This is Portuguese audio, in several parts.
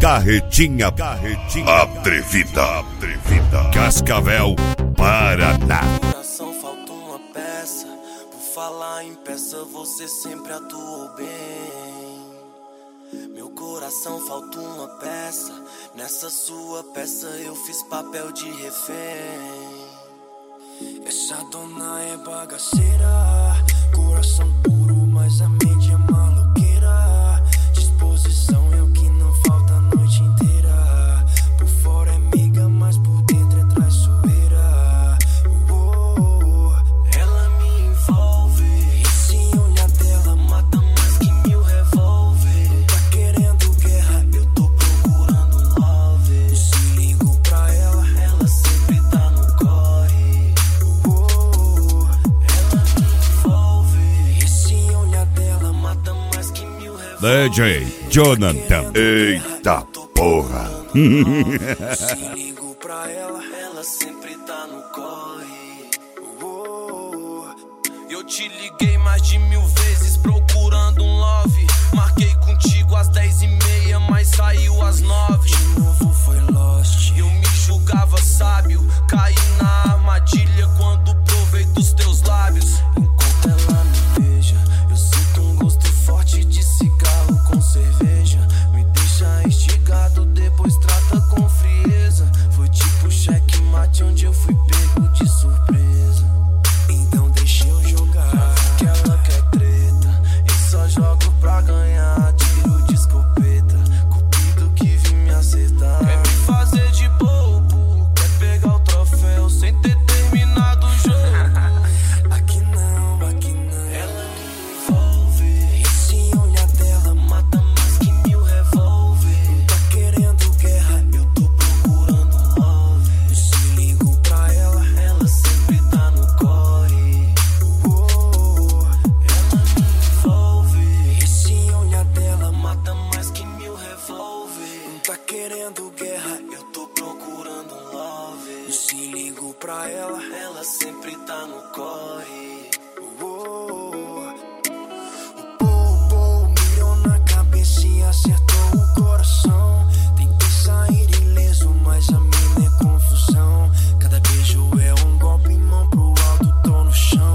Carretinha atrevida. Cascavel, Paraná. Coração falta uma peça. Por falar em peça, você sempre atuou bem. Meu coração falta uma peça. Nessa sua peça eu fiz papel de refém. Essa dona é bagaceira, coração puro, mas a mente é maloqueira. Disposição é o que não falta a noite inteira. Por fora é amiga, mas por dentro é traiçoeira. Ela me envolve, esse olhar dela mata mais que 1000 revólver. Não tá querendo guerra, eu tô procurando um love. Se ligo pra ela, ela sempre tá no corre. Ela me envolve, esse olhar dela mata mais que 1000 revólver. DJ Jonathan. Eita porra. Se ligo pra ela, ela sempre tá no corre. Eu te liguei mais de 1000 vezes procurando um love. Marquei contigo às 10h30, mas saiu às 9. De novo foi lost. Eu me julgava sábio, caí na armadilha quando provei dos teus lábios. Enquanto ela me beija, eu sinto um gosto forte de cigarro com cerveja. Me deixa instigado, depois trata com frieza. Foi tipo checkmate onde eu fui pego de surpresa. Então deixa eu jogar, que ela quer treta. Eu só jogo pra ganhar, tiro de escopeta. Cupido que vim me acertar. Quer me fazer de bobo, quer pegar o troféu sem ter terminado o jogo. Aqui não, ela me envolve. Esse olhar dela mata mais que 1000 revólver. Não tá querendo guerra, eu tô procurando um love. Se ligo pra ela, ela sempre tá no corre. Ela me envolve. Esse olhar dela mata mais que 1000 revólver. Não tá querendo guerra, eu tô procurando um love. Se ligo pra ela sempre tá no corre. Mirou na cabeça e acertou o coração. Tentei sair ileso, mas a mina é confusão. Cada beijo é um golpe, mão pro alto, tô no chão.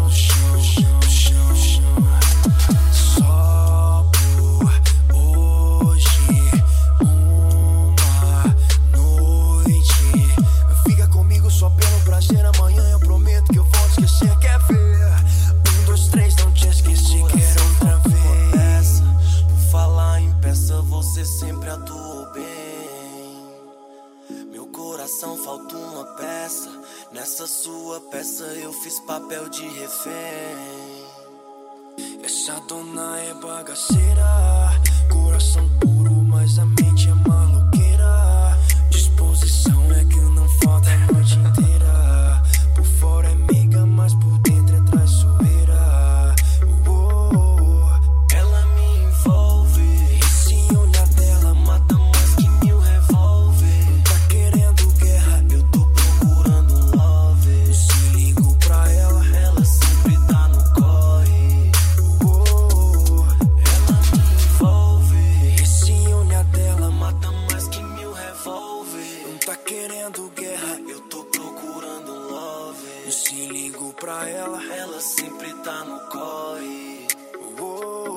Só por hoje, uma noite. Fica comigo só pelo prazer, amanhã eu prometo que eu vou te esquecer. Quer ver? 1, 2, 3, não te esqueci, quero outra vez. Por falar em peça, você sempre atuou bem. Meu coração falta uma peça. Nessa sua peça eu fiz papel de refém. Essa dona é bagaceira, coração puro, mas a mente é maloqueira. Disposição é que não falta a noite inteira. Por fora é amiga, mas por dentro é traiçoeira. Ela me envolve, esse olhar dela mata mais que 1000 revólver. Não tá querendo guerra, eu tô procurando um love. Se ligo pra ela sempre tá no corre. Ela me envolve, esse olhar dela mata mais que 1000 revólver. Não tá querendo guerra, eu tô procurando um love. Se ligo pra ela sempre tá no corre.